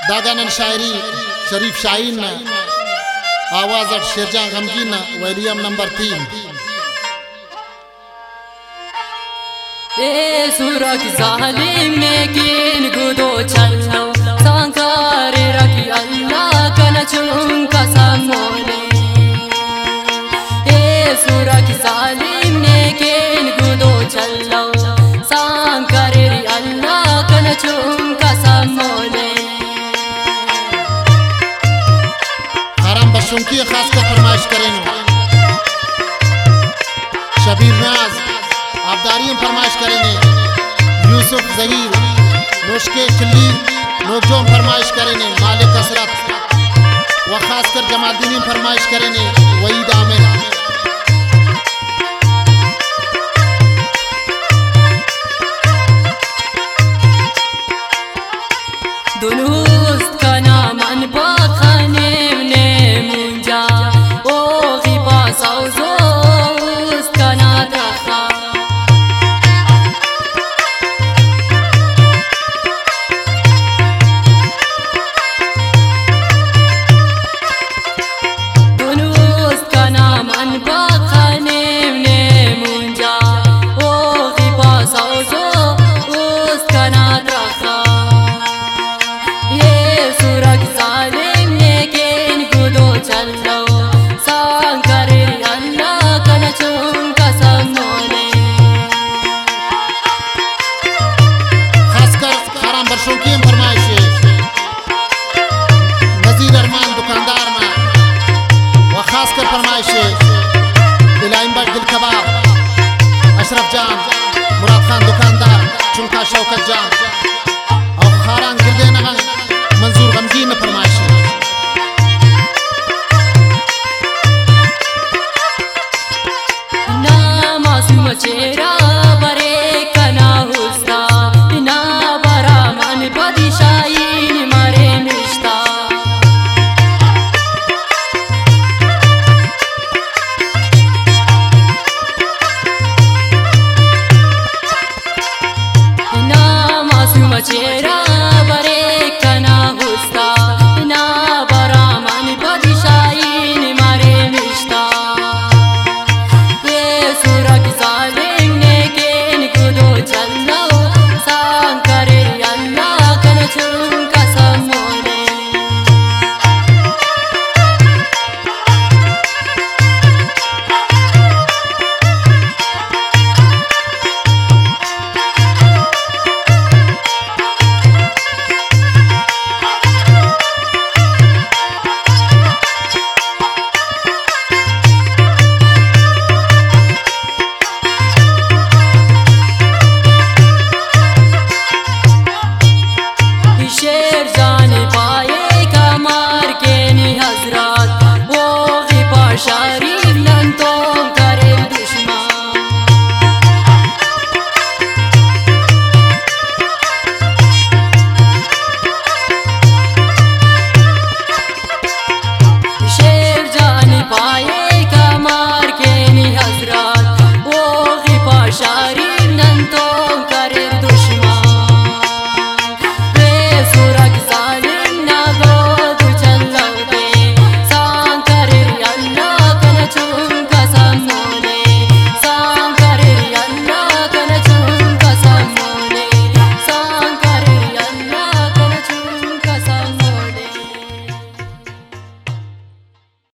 दागानन शायरी शरीफ शाहीन आवाज शेरजा गमगीन volume number 3। सुरख जालिम ने किन गुदो चलो सांकार रखी अल्लाह कन चुम कसम मोले। सुरख जालिम ने किन गुदो चलो सांकार अल्लाह कन चुम कसम मोले। हराम बच्चों की खास कर फरमाइश करें शबीर नाज आबदारी फरमाइश करेंगे यूसुफ जहीर नोशके चिल्ली नोकजोम फरमाइश करेंगे मालिक कसरत व खासकर जमालदीनी फरमाइश करेंगे वहीद आमिर।